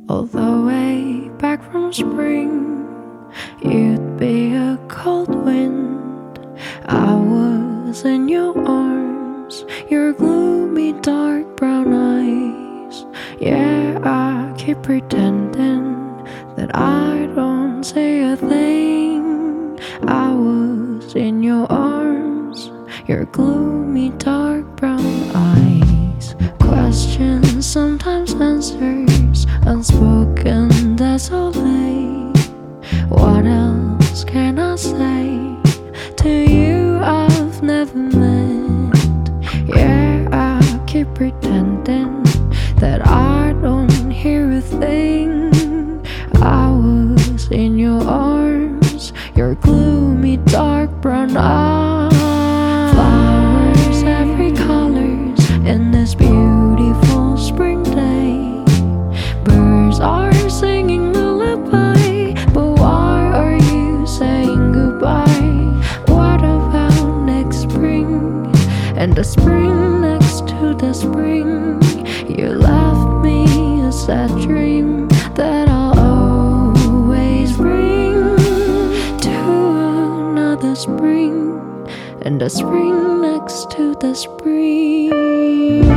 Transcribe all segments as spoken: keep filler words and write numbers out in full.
all the way back from spring. You'd be a cold wind. I was in your arms, your gloomy dark brown eyes. Yeah, I keep pretending that I don't say a thing. I was in your arms, your gloomy dark brown eyes. Questions, sometimes answers, unspoken desolate. What else can I say to you I've never met? Yeah, I keep pretending that I don't hear a thing. I was in your arms, your gloomy dark brown eyes. Flowers, every colors in this beautiful spring day. Birds are singing lullaby, but why are you saying goodbye? What about next spring? And the spring next to the spring, you left me a sad dream that I'll always bring to another spring, and the spring next to the spring.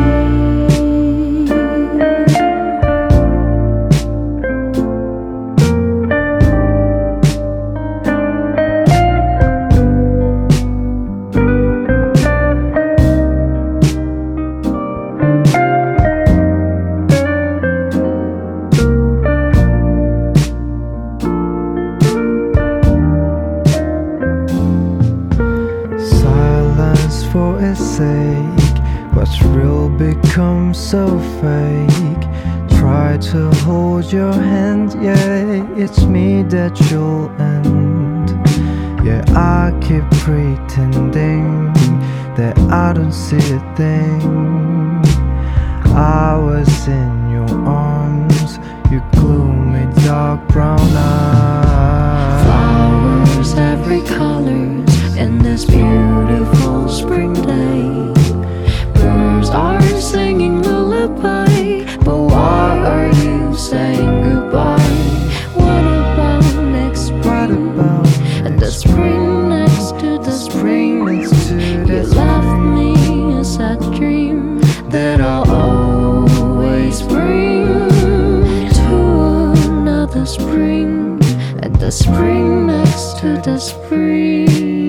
For its sake, what's real becomes so fake. Try to hold your hand, yeah, it's me that you'll end. Yeah, I keep pretending that I don't see a thing. I was in your arms, your gloomy dark brown eyes. Flowers, every colors in this beautiful spring day. Birds are singing lullaby, but why are you saying goodbye? What about next spring? What about and the spring next to the spring? next to You the left me a sad dream that I'll always bring to another spring, and the spring next to the spring.